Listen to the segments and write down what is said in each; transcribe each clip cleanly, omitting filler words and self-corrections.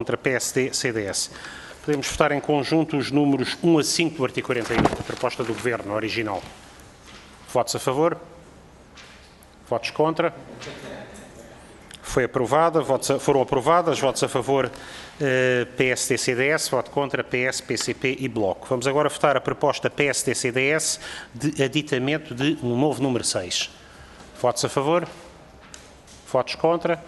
contra PSD, CDS. Podemos votar em conjunto os números 1 a 5 do artigo 41, a proposta do Governo, original. Votos a favor? Votos contra? Foi aprovada. Foram aprovadas. Votos a favor PSD, CDS. Voto contra PS, PCP e Bloco. Vamos agora votar a proposta PSD, CDS de aditamento de um novo número 6. Votos a favor? Votos contra?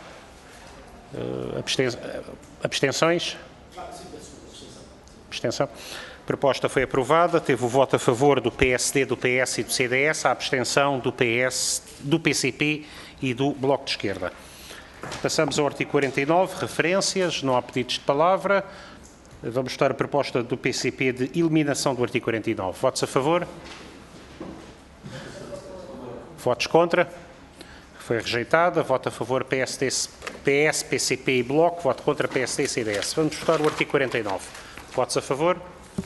Abstenções? Abstenção. A proposta foi aprovada, teve o voto a favor do PSD, do PS e do CDS, a abstenção do PS, do PCP e do Bloco de Esquerda. Passamos ao artigo 49, referências, não há pedidos de palavra. Vamos votar a proposta do PCP de eliminação do artigo 49. Votos a favor? Votos contra? Foi rejeitada. Voto a favor PS, PCP e Bloco. Voto contra PSD e CDS. Vamos votar o artigo 49. Votos a favor?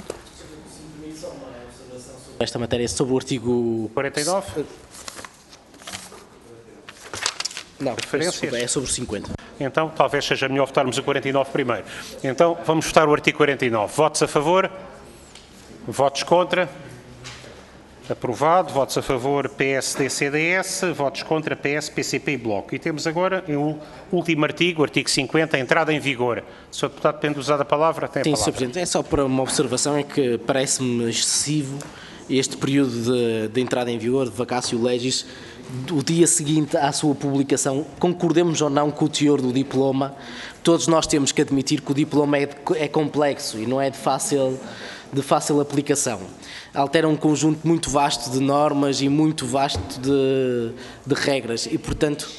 Esta matéria é sobre o artigo 49? Não, desculpa, é sobre o 50. Então, talvez seja melhor votarmos o 49 primeiro. Então, vamos votar o artigo 49. Votos a favor? Votos contra? Aprovado. Votos a favor PSD, CDS. Votos contra PS, PCP e Bloco. E temos agora o último artigo, artigo 50, entrada em vigor. Sr. Deputado, tendo usado a palavra, tem a palavra. Sim, Sr. Presidente, é só para uma observação, é que parece-me excessivo este período de entrada em vigor, de vacatio legis, o dia seguinte à sua publicação. Concordemos ou não com o teor do diploma, todos nós temos que admitir que o diploma é complexo e não é de fácil aplicação. Altera um conjunto muito vasto de normas e muito vasto de regras e, portanto...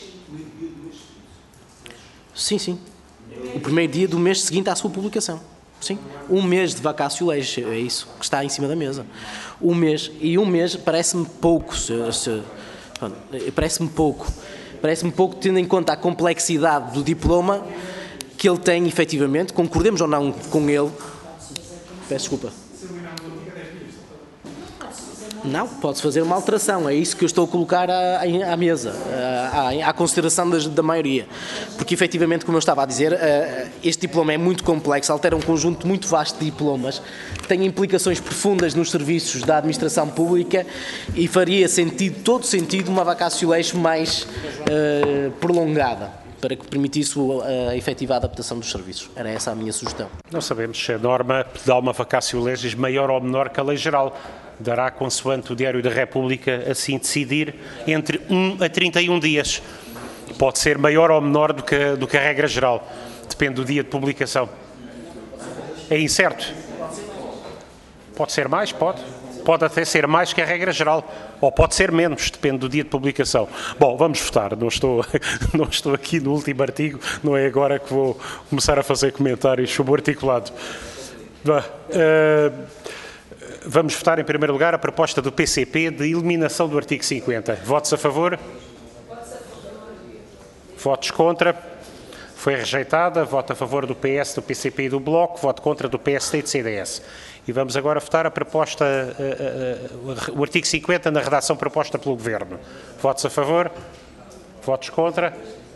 Sim. O primeiro dia do mês seguinte à sua publicação. Sim. Um mês de vacatio legis, é isso que está em cima da mesa. Um mês parece-me pouco, parece-me pouco tendo em conta a complexidade do diploma que ele tem efetivamente, concordemos ou não com ele. Peço desculpa. Não, pode-se fazer uma alteração, é isso que eu estou a colocar à mesa, à consideração da maioria. Porque, efetivamente, como eu estava a dizer, este diploma é muito complexo, altera um conjunto muito vasto de diplomas, tem implicações profundas nos serviços da administração pública e faria todo sentido uma vacatio legis mais prolongada, para que permitisse a efetiva adaptação dos serviços. Era essa a minha sugestão. Não sabemos se a norma dá uma vacatio legis maior ou menor que a lei geral. Dará, consoante o Diário da República, assim decidir, entre 1 a 31 dias. Pode ser maior ou menor do que a regra geral. Depende do dia de publicação. É incerto. Pode ser mais? Pode. Pode até ser mais que a regra geral. Ou pode ser menos, depende do dia de publicação. Bom, vamos votar. Não estou aqui no último artigo, não é agora que vou começar a fazer comentários sobre o articulado. Vamos votar, em primeiro lugar, a proposta do PCP de eliminação do artigo 50. Votos a favor? Votos contra? Foi rejeitada. Voto a favor do PS, do PCP e do Bloco. Voto contra do PSD e do CDS. E vamos agora votar a proposta, o artigo 50 na redação proposta pelo Governo. Votos a favor? Votos contra?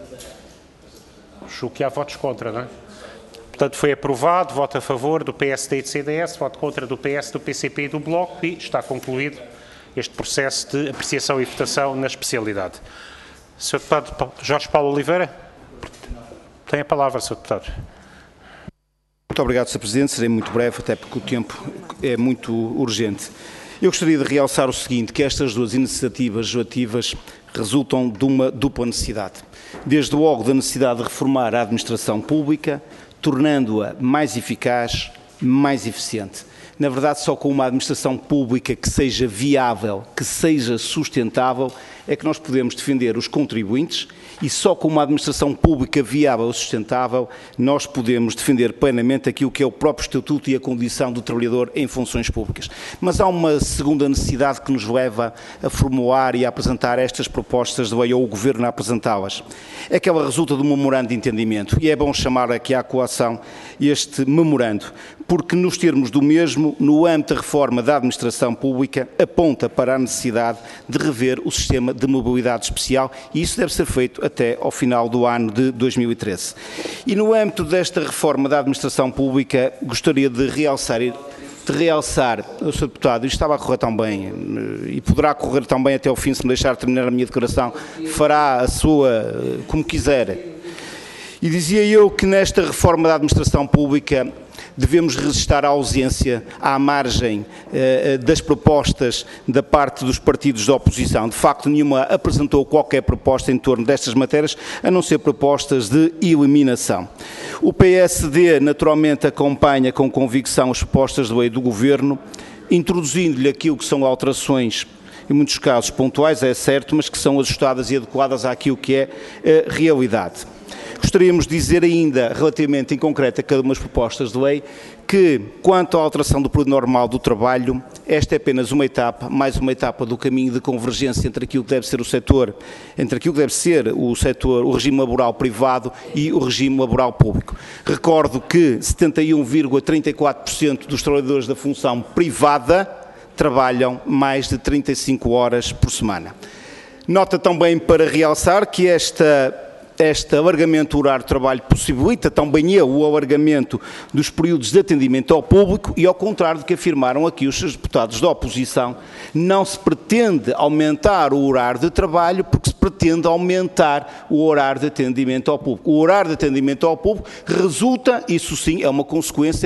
Acho que há votos contra, não é? Portanto, foi aprovado. Voto a favor do PSD e do CDS, voto contra do PS, do PCP e do Bloco e está concluído este processo de apreciação e votação na especialidade. Sr. Deputado Jorge Paulo Oliveira, tem a palavra, Sr. Deputado. Muito obrigado, Sr. Presidente. Serei muito breve, até porque o tempo é muito urgente. Eu gostaria de realçar o seguinte, que estas duas iniciativas legislativas resultam de uma dupla necessidade. Desde logo da necessidade de reformar a administração pública, tornando-a mais eficaz, mais eficiente. Na verdade, só com uma administração pública que seja viável, que seja sustentável, é que nós podemos defender os contribuintes e só com uma administração pública viável e sustentável nós podemos defender plenamente aquilo que é o próprio estatuto e a condição do trabalhador em funções públicas. Mas há uma segunda necessidade que nos leva a formular e a apresentar estas propostas de lei, ou o Governo a apresentá-las. É que ela resulta de um memorando de entendimento e é bom chamar aqui à colação este memorando, porque nos termos do mesmo, no âmbito da reforma da administração pública, aponta para a necessidade de rever o sistema sistema de mobilidade especial, e isso deve ser feito até ao final do ano de 2013. E no âmbito desta reforma da administração pública, gostaria de realçar, o Sr. Deputado, isto estava a correr tão bem e poderá correr tão bem até ao fim, se me deixar terminar a minha declaração, fará a sua como quiser. E dizia eu que nesta reforma da administração pública devemos resistir à ausência, à margem das propostas da parte dos partidos da oposição. De facto, nenhuma apresentou qualquer proposta em torno destas matérias, a não ser propostas de eliminação. O PSD, naturalmente, acompanha com convicção as propostas de lei do Governo, introduzindo-lhe aquilo que são alterações, em muitos casos pontuais, é certo, mas que são ajustadas e adequadas àquilo que é a realidade. Gostaríamos de dizer ainda, relativamente em concreto a cada uma das propostas de lei, que quanto à alteração do período normal do trabalho, esta é apenas uma etapa, mais uma etapa do caminho de convergência entre aquilo que deve ser o setor, o regime laboral privado e o regime laboral público. Recordo que 71,34% dos trabalhadores da função privada trabalham mais de 35 horas por semana. Nota também para realçar que este alargamento do horário de trabalho possibilita também o alargamento dos períodos de atendimento ao público e, ao contrário do que afirmaram aqui os seus deputados da oposição, não se pretende aumentar o horário de trabalho porque se pretende aumentar o horário de atendimento ao público. O horário de atendimento ao público resulta, isso sim, é uma consequência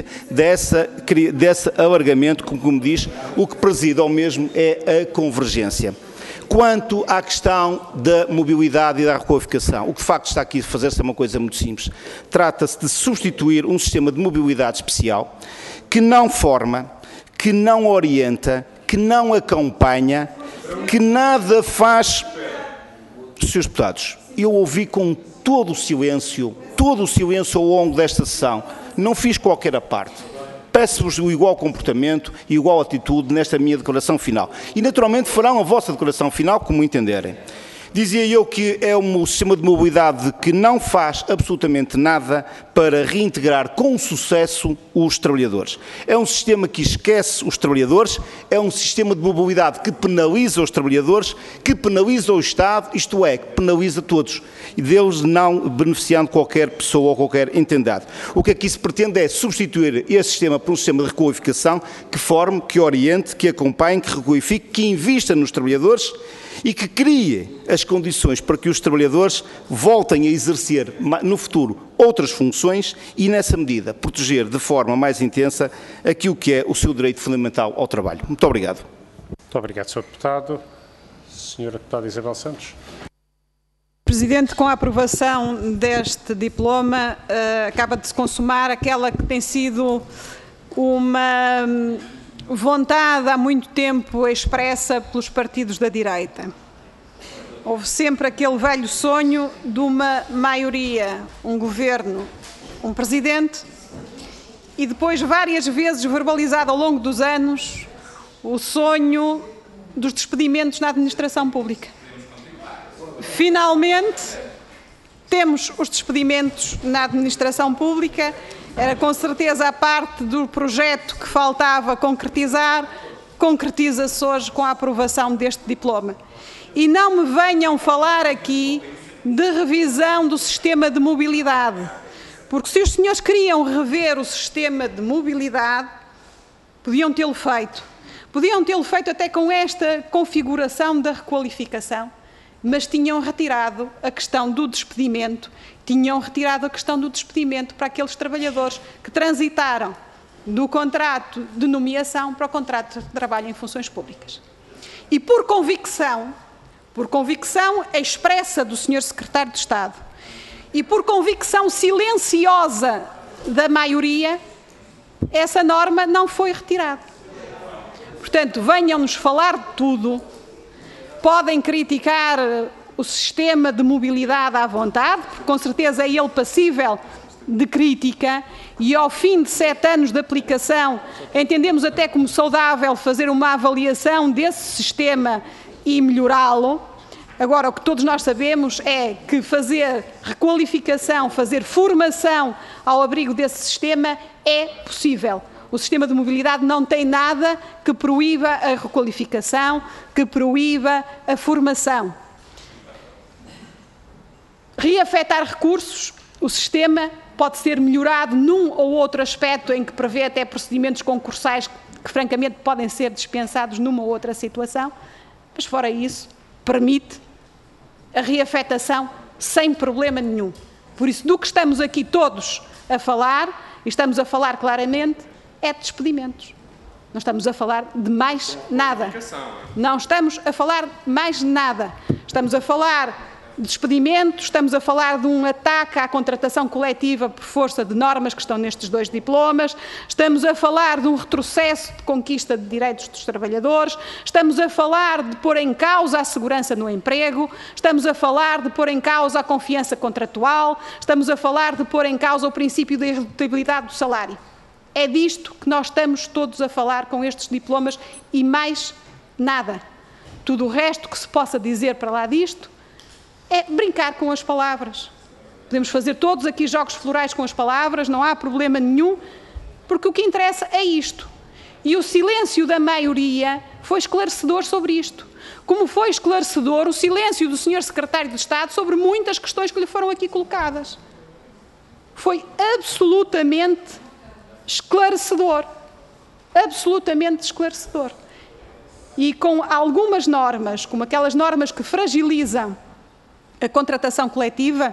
desse alargamento, como diz, o que preside ao mesmo é a convergência. Quanto à questão da mobilidade e da requalificação, o que de facto está aqui a fazer-se é uma coisa muito simples. Trata-se de substituir um sistema de mobilidade especial que não forma, que não orienta, que não acompanha, que nada faz. Senhores deputados, eu ouvi com todo o silêncio ao longo desta sessão, não fiz qualquer parte. Peço-vos o igual comportamento e igual atitude nesta minha declaração final. E, naturalmente, farão a vossa declaração final como entenderem. Dizia eu que é um sistema de mobilidade que não faz absolutamente nada para reintegrar com sucesso os trabalhadores. É um sistema que esquece os trabalhadores, é um sistema de mobilidade que penaliza os trabalhadores, que penaliza o Estado, isto é, que penaliza todos, e deles não beneficiando qualquer pessoa ou qualquer entidade. O que aqui se pretende é substituir esse sistema por um sistema de requalificação que forme, que oriente, que acompanhe, que requalifique, que invista nos trabalhadores e que crie as condições para que os trabalhadores voltem a exercer no futuro outras funções e, nessa medida, proteger de forma mais intensa aquilo que é o seu direito fundamental ao trabalho. Muito obrigado. Muito obrigado, Sr. Deputado. Senhora Deputada Isabel Santos. Presidente, com a aprovação deste diploma, acaba de se consumar aquela que tem sido uma vontade há muito tempo expressa pelos partidos da direita. Houve sempre aquele velho sonho de uma maioria, um governo, um presidente, e depois várias vezes verbalizado ao longo dos anos o sonho dos despedimentos na administração pública. Finalmente, temos os despedimentos na administração pública. Era com certeza a parte do projeto que faltava concretizar, concretiza-se hoje com a aprovação deste diploma. E não me venham falar aqui de revisão do sistema de mobilidade, porque se os senhores queriam rever o sistema de mobilidade, podiam tê-lo feito. Podiam tê-lo feito até com esta configuração da requalificação, mas tinham retirado a questão do despedimento, para aqueles trabalhadores que transitaram do contrato de nomeação para o contrato de trabalho em funções públicas. E por convicção expressa do Sr. Secretário de Estado e por convicção silenciosa da maioria, essa norma não foi retirada. Portanto, venham-nos falar de tudo, podem criticar o sistema de mobilidade à vontade, porque com certeza é ele passível de crítica, e ao fim de 7 anos de aplicação entendemos até como saudável fazer uma avaliação desse sistema e melhorá-lo. Agora, o que todos nós sabemos é que fazer requalificação, fazer formação ao abrigo desse sistema é possível. O sistema de mobilidade não tem nada que proíba a requalificação, que proíba a formação. reafetar recursos, o sistema pode ser melhorado num ou outro aspecto em que prevê até procedimentos concursais que francamente podem ser dispensados numa ou outra situação, mas fora isso, permite a reafetação sem problema nenhum. Por isso, do que estamos aqui todos a falar, e estamos a falar claramente, é de despedimentos. Não estamos a falar de mais nada. Não estamos a falar de mais nada. Estamos a falar de despedimentos, estamos a falar de um ataque à contratação coletiva por força de normas que estão nestes 2 diplomas, estamos a falar de um retrocesso de conquista de direitos dos trabalhadores, estamos a falar de pôr em causa a segurança no emprego, estamos a falar de pôr em causa a confiança contratual, estamos a falar de pôr em causa o princípio da irredutibilidade do salário. É disto que nós estamos todos a falar com estes diplomas e mais nada. Tudo o resto que se possa dizer para lá disto é brincar com as palavras. Podemos fazer todos aqui jogos florais com as palavras, não há problema nenhum, porque o que interessa é isto. E o silêncio da maioria foi esclarecedor sobre isto. Como foi esclarecedor o silêncio do Sr. Secretário de Estado sobre muitas questões que lhe foram aqui colocadas. Foi absolutamente esclarecedor. Absolutamente esclarecedor. E com algumas normas, como aquelas normas que fragilizam a contratação coletiva,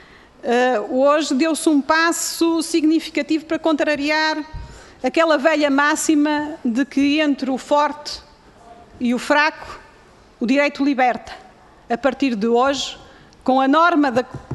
hoje deu-se um passo significativo para contrariar aquela velha máxima de que entre o forte e o fraco o direito liberta. A partir de hoje, com a norma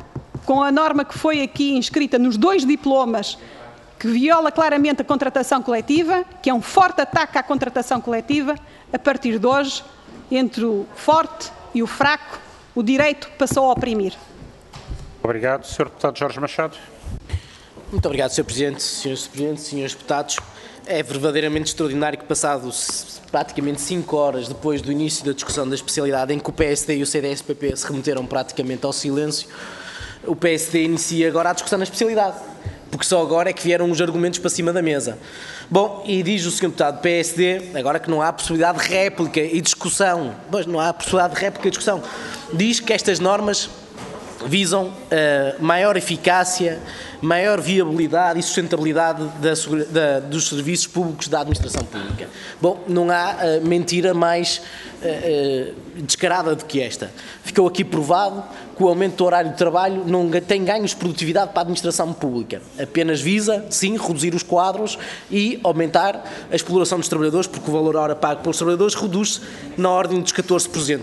que foi aqui inscrita nos 2 diplomas, que viola claramente a contratação coletiva, que é um forte ataque à contratação coletiva, a partir de hoje, entre o forte e o fraco, o direito passou a oprimir. Obrigado. Sr. Deputado Jorge Machado. Muito obrigado, Sr. Presidente, Srs. Presidentes, Srs. Deputados. É verdadeiramente extraordinário que, passados praticamente 5 horas depois do início da discussão da especialidade, em que o PSD e o CDS-PP se remeteram praticamente ao silêncio, o PSD inicia agora a discussão na especialidade, porque só agora é que vieram os argumentos para cima da mesa. Bom, e diz o Sr. Deputado do PSD, agora que não há possibilidade de réplica e discussão, pois não há possibilidade de réplica e discussão, diz que estas normas visam maior eficácia, maior viabilidade e sustentabilidade dos serviços públicos da administração pública. Bom, não há mentira mais descarada do que esta. Ficou aqui provado que o aumento do horário de trabalho não tem ganhos de produtividade para a administração pública. Apenas visa, sim, reduzir os quadros e aumentar a exploração dos trabalhadores, porque o valor hora pago pelos trabalhadores reduz-se na ordem dos 14%.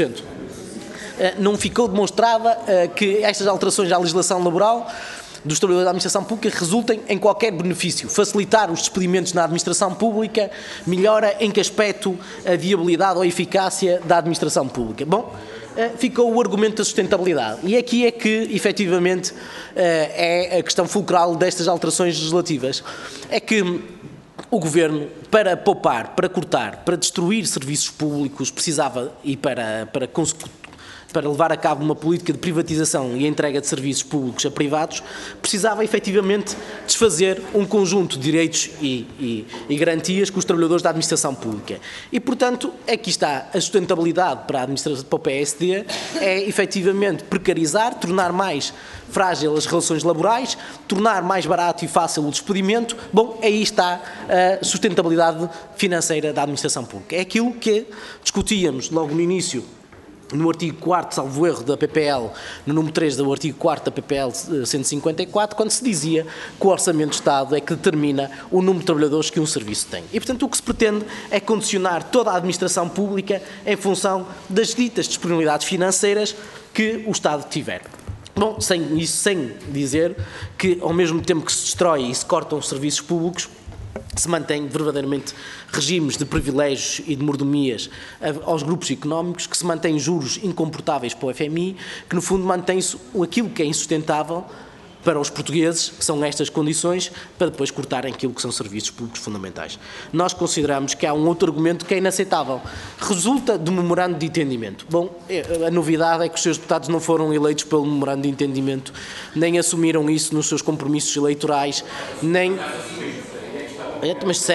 Não ficou demonstrada que estas alterações à legislação laboral dos trabalhadores da administração pública resultem em qualquer benefício. Facilitar os despedimentos na administração pública melhora em que aspecto a viabilidade ou a eficácia da administração pública. Bom, ficou o argumento da sustentabilidade. E aqui é que, efetivamente, é a questão fulcral destas alterações legislativas. É que o Governo, para poupar, para cortar, para destruir serviços públicos, precisava, e para levar a cabo uma política de privatização e entrega de serviços públicos a privados, precisava efetivamente desfazer um conjunto de direitos e garantias com os trabalhadores da administração pública. E, portanto, aqui está a sustentabilidade para o PSD, é efetivamente precarizar, tornar mais frágil as relações laborais, tornar mais barato e fácil o despedimento. Bom, aí está a sustentabilidade financeira da administração pública. É aquilo que discutíamos logo no início, no artigo 4º, salvo erro, da PPL, no número 3 do artigo 4º da PPL 154, quando se dizia que o Orçamento de Estado é que determina o número de trabalhadores que um serviço tem. E, portanto, o que se pretende é condicionar toda a administração pública em função das ditas disponibilidades financeiras que o Estado tiver. Bom, sem dizer que, ao mesmo tempo que se destrói e se cortam os serviços públicos, se mantém verdadeiramente regimes de privilégios e de mordomias aos grupos económicos, que se mantêm juros incomportáveis para o FMI, que no fundo mantém-se aquilo que é insustentável para os portugueses, que são estas condições, para depois cortarem aquilo que são serviços públicos fundamentais. Nós consideramos que há um outro argumento que é inaceitável. Resulta do memorando de entendimento. Bom, a novidade é que os seus deputados não foram eleitos pelo memorando de entendimento, nem assumiram isso nos seus compromissos eleitorais, nem...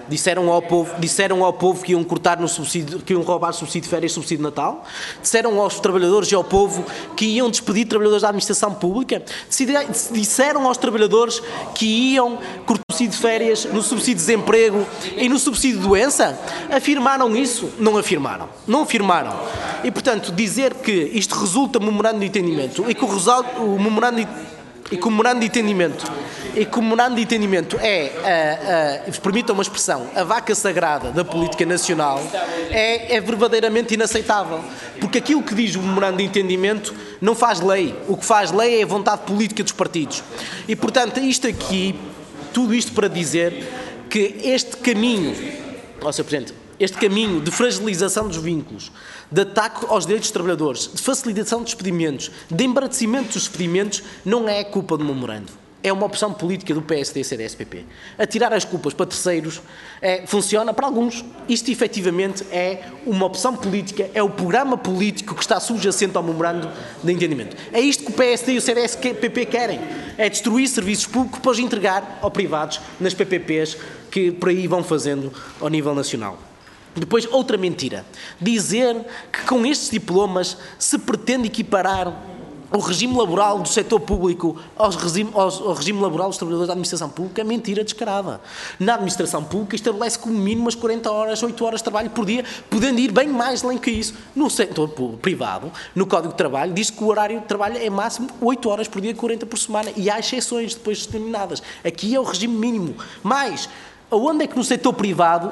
Disseram ao povo que iam cortar no subsídio, que iam roubar subsídio de férias e subsídio de Natal. Disseram aos trabalhadores e ao povo que iam despedir trabalhadores da administração pública. Disseram aos trabalhadores que iam cortar no subsídio de férias, no subsídio de desemprego e no subsídio de doença. Afirmaram isso? Não afirmaram. Não afirmaram. E, portanto, dizer que isto resulta de memorando de entendimento e que o memorando de entendimento permitam uma expressão, a vaca sagrada da política nacional é verdadeiramente inaceitável, porque aquilo que diz o memorando de entendimento não faz lei, o que faz lei é a vontade política dos partidos. E, portanto, tudo isto para dizer que este caminho, Sr. Presidente, este caminho de fragilização dos vínculos, de ataque aos direitos dos trabalhadores, de facilitação dos despedimentos, de embaraçamento dos despedimentos, não é culpa do memorando. É uma opção política do PSD e CDS-PP. Atirar as culpas para terceiros funciona para alguns. Isto, efetivamente, é uma opção política, é o programa político que está subjacente ao memorando de entendimento. É isto que o PSD e o CDS-PP querem. É destruir serviços públicos para os entregar aos privados nas PPPs que por aí vão fazendo ao nível nacional. Depois, outra mentira. Dizer que com estes diplomas se pretende equiparar o regime laboral do setor público ao regime laboral dos trabalhadores da administração pública é mentira descarada. Na administração pública estabelece como mínimo as 40 horas, 8 horas de trabalho por dia, podendo ir bem mais além que isso. No setor privado, no Código de Trabalho, diz que o horário de trabalho é máximo 8 horas por dia, 40 por semana, e há exceções depois determinadas. Aqui é o regime mínimo. Mas aonde é que no setor privado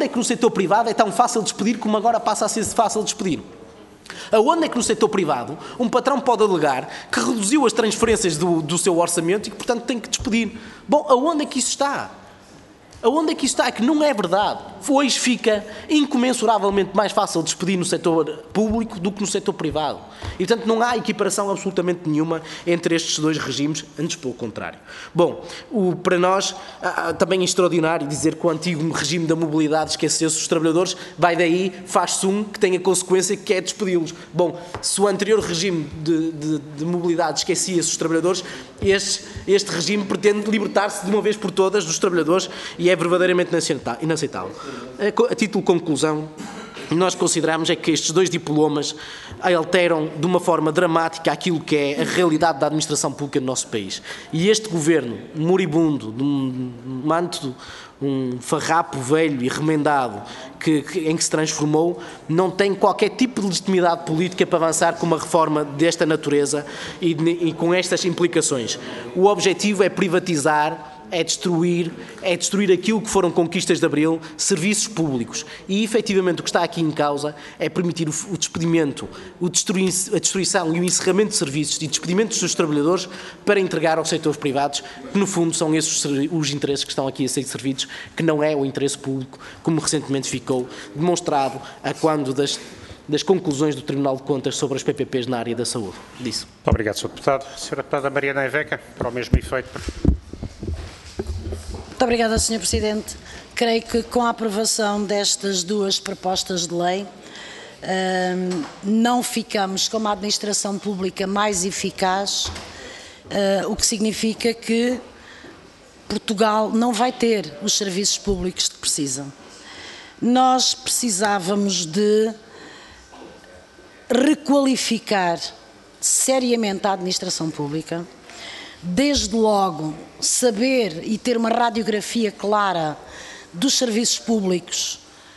é tão fácil despedir como agora passa a ser fácil despedir? Aonde é que no setor privado um patrão pode alegar que reduziu as transferências do seu orçamento e que, portanto, tem que despedir? Bom, aonde é que isso está? Aonde é que isso está? É que não é verdade. Hoje fica incomensuravelmente mais fácil despedir no setor público do que no setor privado. E, portanto, não há equiparação absolutamente nenhuma entre estes dois regimes, antes pelo contrário. Bom, para nós, também é extraordinário dizer que o antigo regime da mobilidade esqueceu-se dos trabalhadores, vai daí, faz-se um que tem a consequência que é despedi-los. Bom, se o anterior regime de mobilidade esquecia-se dos trabalhadores, este regime pretende libertar-se de uma vez por todas dos trabalhadores e é verdadeiramente inaceitável. A título de conclusão, nós consideramos é que estes dois diplomas alteram de uma forma dramática aquilo que é a realidade da administração pública do nosso país. E este governo moribundo, de um farrapo velho e remendado em que se transformou, não tem qualquer tipo de legitimidade política para avançar com uma reforma desta natureza e com estas implicações. O objetivo é privatizar, é destruir aquilo que foram conquistas de Abril, serviços públicos. E, efetivamente, o que está aqui em causa é permitir o despedimento, a destruição e o encerramento de serviços e despedimentos dos trabalhadores para entregar aos setores privados, que, no fundo, são esses os interesses que estão aqui a ser servidos, que não é o interesse público, como recentemente ficou demonstrado a quando das conclusões do Tribunal de Contas sobre as PPPs na área da saúde. Disso. Muito obrigado, Sr. Deputado. Sra. Deputada Mariana Eveca, para o mesmo efeito. Muito obrigada, Sr. Presidente. Creio que com a aprovação destas duas propostas de lei não ficamos com uma administração pública mais eficaz, o que significa que Portugal não vai ter os serviços públicos que precisa. Nós precisávamos de requalificar seriamente a administração pública, desde logo saber e ter uma radiografia clara dos serviços públicos,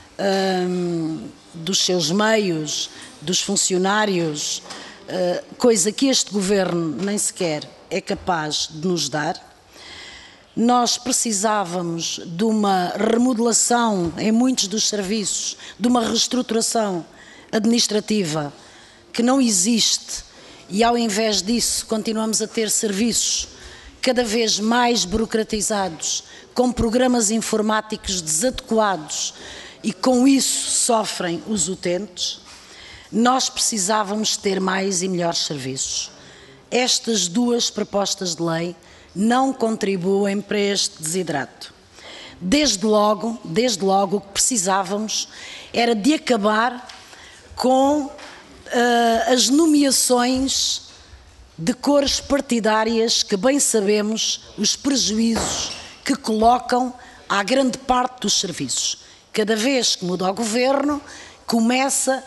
dos seus meios, dos funcionários, coisa que este Governo nem sequer é capaz de nos dar. Nós precisávamos de uma remodelação em muitos dos serviços, de uma reestruturação administrativa que não existe. E, ao invés disso, continuamos a ter serviços cada vez mais burocratizados, com programas informáticos desadequados e, com isso, sofrem os utentes. Nós precisávamos ter mais e melhores serviços. Estas duas propostas de lei não contribuem para este desidrato. Desde logo, o que precisávamos era de acabar com as nomeações de cores partidárias que bem sabemos os prejuízos que colocam à grande parte dos serviços. Cada vez que muda o governo, começa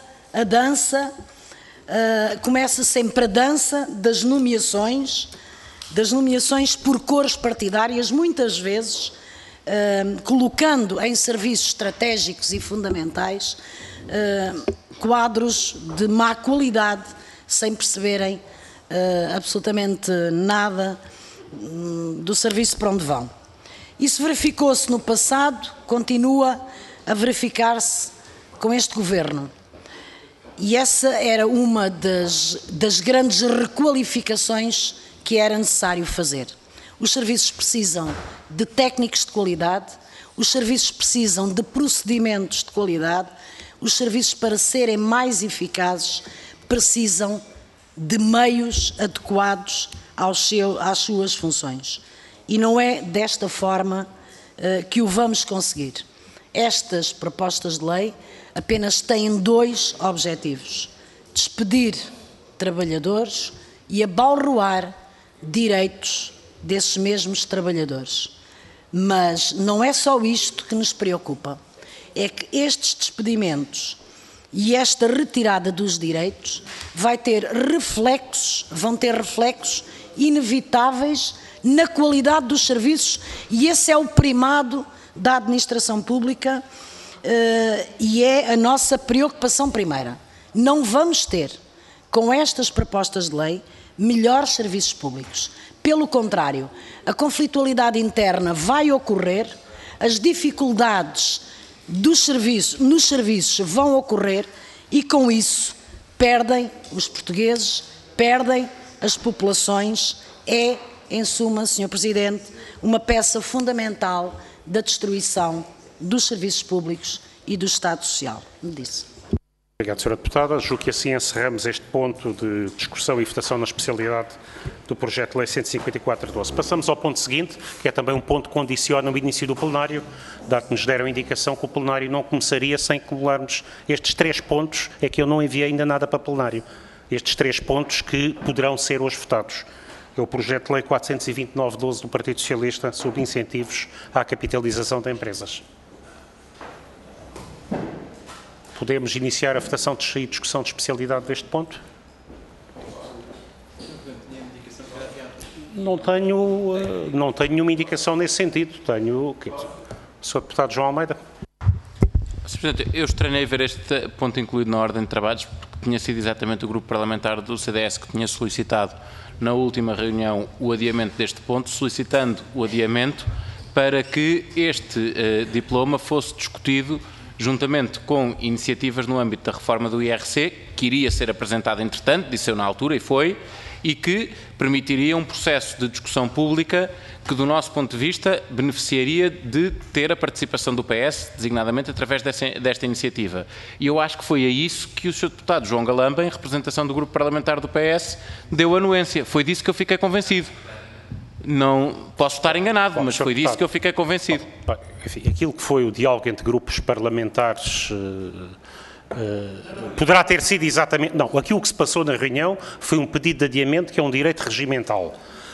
sempre a dança das nomeações por cores partidárias, muitas vezes colocando em serviços estratégicos e fundamentais quadros de má qualidade, sem perceberem absolutamente nada do serviço para onde vão. Isso verificou-se no passado, continua a verificar-se com este governo. E essa era uma das grandes requalificações que era necessário fazer. Os serviços precisam de técnicos de qualidade, os serviços precisam de procedimentos de qualidade, os serviços, para serem mais eficazes, precisam de meios adequados às suas funções. E não é desta forma que o vamos conseguir. Estas propostas de lei apenas têm dois objetivos: despedir trabalhadores e abalroar direitos desses mesmos trabalhadores. Mas não é só isto que nos preocupa, é que estes despedimentos e esta retirada dos direitos vão ter reflexos inevitáveis na qualidade dos serviços, e esse é o primado da administração pública e é a nossa preocupação primeira. Não vamos ter, com estas propostas de lei, melhores serviços públicos. Pelo contrário, a conflitualidade interna vai ocorrer, as dificuldades nos serviços vão ocorrer e, com isso, perdem os portugueses, perdem as populações. É, em suma, Sr. Presidente, uma peça fundamental da destruição dos serviços públicos e do Estado Social. Me disse. Obrigado, Sra. Deputada. Julgo que assim encerramos este ponto de discussão e votação na especialidade do projeto de lei 154/12. Passamos ao ponto seguinte, que é também um ponto que condiciona o início do plenário, dado que nos deram a indicação que o plenário não começaria sem acumularmos estes 3 pontos, é que eu não enviei ainda nada para plenário. Estes 3 pontos que poderão ser hoje votados. É o projeto de lei 429/12 do Partido Socialista sobre incentivos à capitalização de empresas. Podemos iniciar a votação e discussão de especialidade deste ponto? Não tenho nenhuma indicação nesse sentido. Tenho... Sr. Deputado João Almeida. Sr. Presidente, eu estranhei ver este ponto incluído na ordem de trabalhos, porque tinha sido exatamente o grupo parlamentar do CDS que tinha solicitado na última reunião o adiamento deste ponto, solicitando o adiamento para que este diploma fosse discutido juntamente com iniciativas no âmbito da reforma do IRC, que iria ser apresentada entretanto, disse eu na altura, e foi, e que permitiria um processo de discussão pública que, do nosso ponto de vista, beneficiaria de ter a participação do PS, designadamente através desta iniciativa. E eu acho que foi a isso que o Sr. Deputado João Galamba, em representação do Grupo Parlamentar do PS, deu anuência. Foi disso que eu fiquei convencido. Não posso estar enganado, mas foi disso que eu fiquei convencido. Enfim, aquilo que foi o diálogo entre grupos parlamentares poderá ter sido exatamente... Não, aquilo que se passou na reunião foi um pedido de adiamento que é um direito regimental.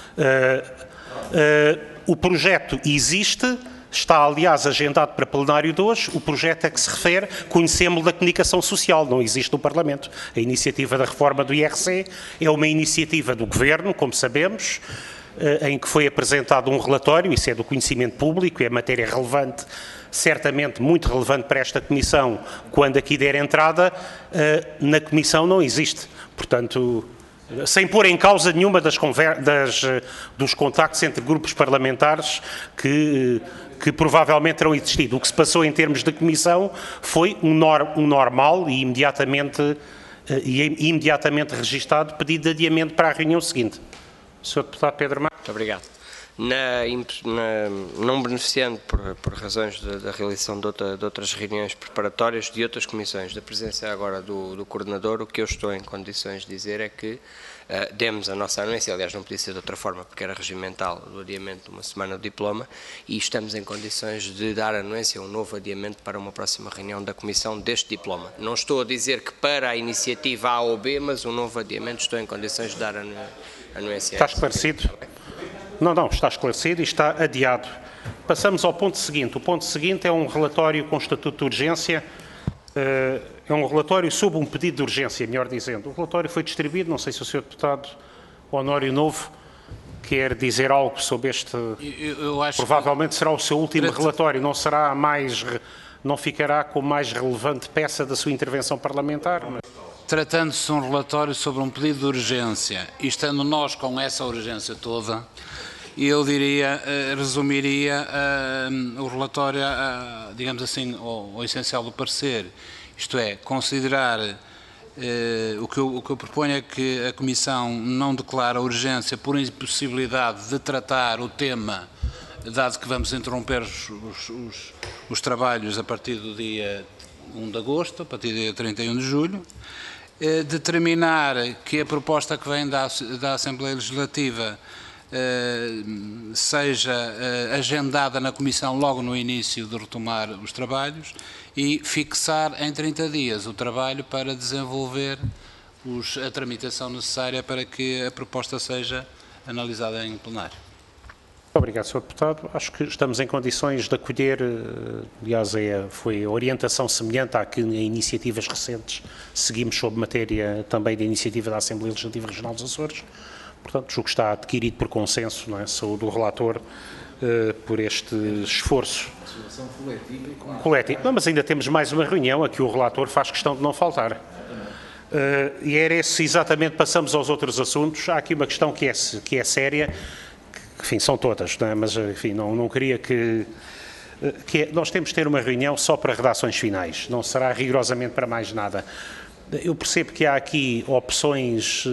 O projeto existe, está aliás agendado para plenário de hoje. O projeto a que se refere conhecemos da comunicação social, não existe no Parlamento. A iniciativa da reforma do IRC é uma iniciativa do Governo, como sabemos, em que foi apresentado um relatório, isso é do conhecimento público, é matéria relevante, certamente muito relevante para esta Comissão, quando aqui der entrada, na Comissão não existe. Portanto, sem pôr em causa nenhuma dos contactos entre grupos parlamentares que provavelmente terão existido. O que se passou em termos de Comissão foi um normal e imediatamente registado pedido de adiamento para a reunião seguinte. Sr. Deputado Pedro Marques. Muito obrigado. Não beneficiando por razões da realização de outras reuniões preparatórias de outras comissões, da presença agora do coordenador, o que eu estou em condições de dizer é que demos a nossa anuência, aliás não podia ser de outra forma porque era regimental, do adiamento de uma semana do diploma, e estamos em condições de dar anuência a um novo adiamento para uma próxima reunião da comissão deste diploma. Não estou a dizer que para a iniciativa A ou B, mas um novo adiamento estou em condições de dar anuência. Está esclarecido? Não, está esclarecido e está adiado. Passamos ao ponto seguinte. O ponto seguinte é um relatório com estatuto de urgência. É um relatório sob um pedido de urgência, melhor dizendo. O relatório foi distribuído, não sei se o Sr. Deputado Honório Novo quer dizer algo sobre este... Eu acho provavelmente será o seu último relatório, não ficará como mais relevante peça da sua intervenção parlamentar. Mas... Tratando-se de um relatório sobre um pedido de urgência, e estando nós com essa urgência toda, eu diria, resumiria o relatório, digamos assim, ao essencial do parecer, isto é, considerar, o que eu proponho é que a Comissão não declare a urgência por impossibilidade de tratar o tema, dado que vamos interromper os trabalhos a partir do dia 1 de agosto, a partir do dia 31 de julho, determinar que a proposta que vem da Assembleia Legislativa seja agendada na Comissão logo no início de retomar os trabalhos e fixar em 30 dias o trabalho para desenvolver a tramitação necessária para que a proposta seja analisada em plenário. Obrigado, Sr. Deputado. Acho que estamos em condições de acolher, aliás, foi a orientação semelhante à que em iniciativas recentes seguimos sob matéria também da iniciativa da Assembleia Legislativa Regional dos Açores. Portanto, julgo que está adquirido por consenso, não é? Saúde do relator por este esforço coletivo. Não, mas ainda temos mais uma reunião a que o relator faz questão de não faltar. E era esse exatamente, passamos aos outros assuntos. Há aqui uma questão que é séria, que, enfim, são todas, não é? Mas, enfim, não queria nós temos de ter uma reunião só para redações finais, não será rigorosamente para mais nada. Eu percebo que há aqui opções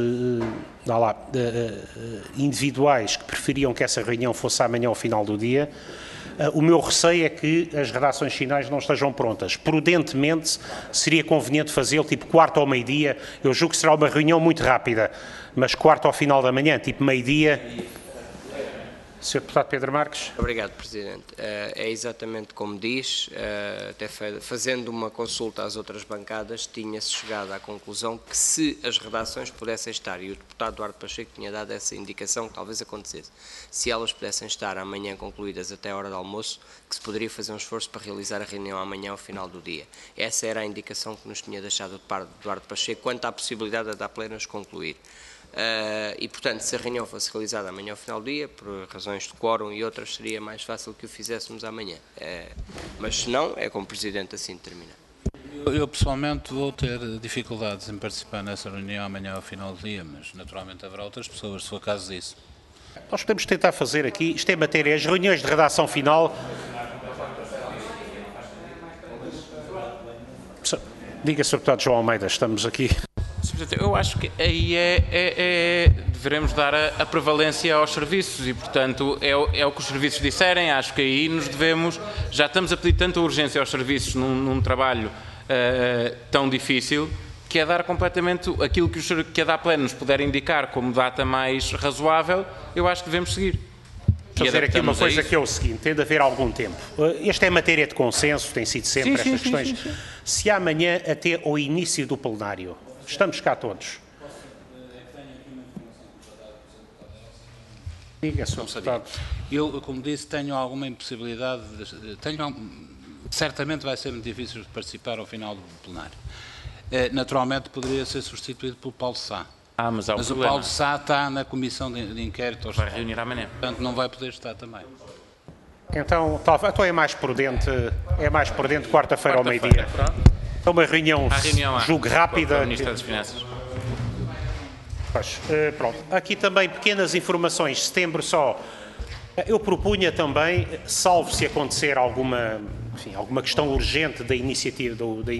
individuais que preferiam que essa reunião fosse amanhã ao final do dia. O meu receio é que as redações finais não estejam prontas. Prudentemente, seria conveniente fazê-lo tipo quarta ao meio-dia. Eu julgo que será uma reunião muito rápida, mas quarta ao final da manhã, tipo meio-dia. Sr. Deputado Pedro Marques. Obrigado, Presidente. É exatamente como diz, até fazendo uma consulta às outras bancadas, tinha-se chegado à conclusão que se as redações pudessem estar, e o deputado Duarte Pacheco tinha dado essa indicação que talvez acontecesse, se elas pudessem estar amanhã concluídas até a hora do almoço, que se poderia fazer um esforço para realizar a reunião amanhã ao final do dia. Essa era a indicação que nos tinha deixado o deputado Duarte Pacheco quanto à possibilidade de apenas concluir. E, portanto, se a reunião fosse realizada amanhã ao final do dia, por razões de quórum e outras, seria mais fácil que o fizéssemos amanhã. Mas se não, é como o Presidente assim determina. Eu pessoalmente vou ter dificuldades em participar nessa reunião amanhã ao final do dia, mas naturalmente haverá outras pessoas, se for caso disso. Nós podemos tentar fazer aqui, isto é matéria, as reuniões de redação final... Diga, Sr. Deputado João Almeida, estamos aqui... Eu acho que aí devemos dar a prevalência aos serviços e, portanto, é o que os serviços disserem. Acho que aí nos devemos, já estamos a pedir tanta urgência aos serviços num trabalho tão difícil, que é dar completamente aquilo que a DAPLEN nos puder indicar como data mais razoável, eu acho que devemos seguir. Fazer aqui uma coisa que é o seguinte, tem de haver algum tempo. Esta é matéria de consenso, tem sido sempre estas questões. Sim. Se amanhã até ao início do plenário, estamos cá todos. Diga, Sr. Deputado. Eu, como disse, tenho alguma impossibilidade, certamente vai ser muito difícil de participar ao final do plenário. Naturalmente poderia ser substituído pelo Paulo Sá. Mas o Paulo Sá está na comissão de inquérito. Vai reunir amanhã. Portanto, não vai poder estar também. Então é mais prudente quarta-feira ao meio-dia. É uma reunião, julgo, rápida. Com o Ministro das Finanças. Pronto. Aqui também pequenas informações, setembro só. Eu propunha também, salvo se acontecer alguma questão urgente da iniciativa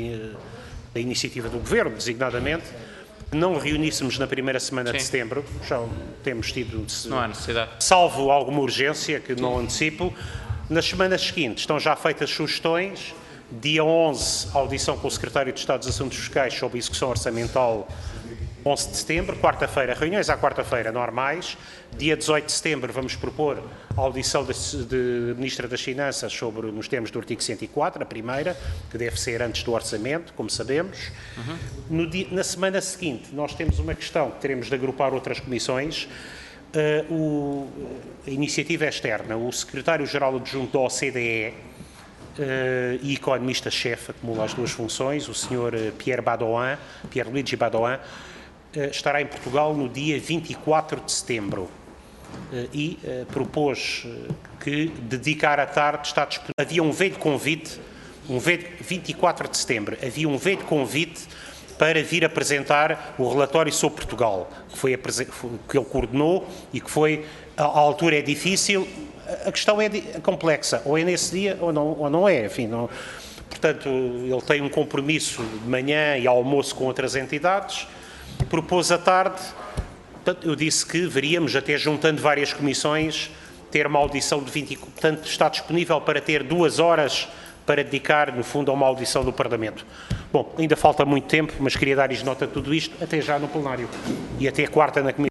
do Governo, designadamente, não reuníssemos na primeira semana de setembro, já temos tido, não há necessidade. Salvo alguma urgência, que não antecipo. Nas semanas seguintes estão já feitas sugestões. Dia 11, audição com o Secretário de Estado dos Assuntos Fiscais sobre a execução orçamental, 11 de setembro. Quarta-feira, reuniões à quarta-feira normais. Dia 18 de setembro vamos propor a audição de Ministra das Finanças nos termos do artigo 104, a primeira, que deve ser antes do orçamento, como sabemos. Na semana seguinte, nós temos uma questão que teremos de agrupar outras comissões. A iniciativa é externa. O secretário-geral adjunto da OCDE e economista-chefe, acumula as duas funções, o Sr. Pierluigi Badoin, estará em Portugal no dia 24 de setembro e propôs que dedicar a tarde está disponível. Havia um velho convite, 24 de setembro, havia um velho convite para vir apresentar o relatório sobre Portugal, que ele coordenou e que foi, à altura é difícil, a questão é complexa, ou é nesse dia ou não é, enfim, não, portanto, ele tem um compromisso de manhã e almoço com outras entidades, propôs à tarde, portanto, eu disse que veríamos, até juntando várias comissões, ter uma audição de 20, portanto, está disponível para ter 2 horas para dedicar, no fundo, a uma audição do Parlamento. Bom, ainda falta muito tempo, mas queria dar-lhes nota de tudo isto, até já no plenário e até quarta na Comissão.